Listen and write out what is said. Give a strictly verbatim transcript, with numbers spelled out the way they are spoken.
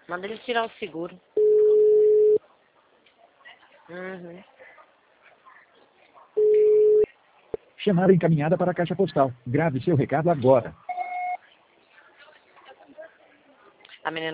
Manda ele tirar o seguro. Uhum. Chamada encaminhada para a caixa postal. Grave seu recado agora. A menina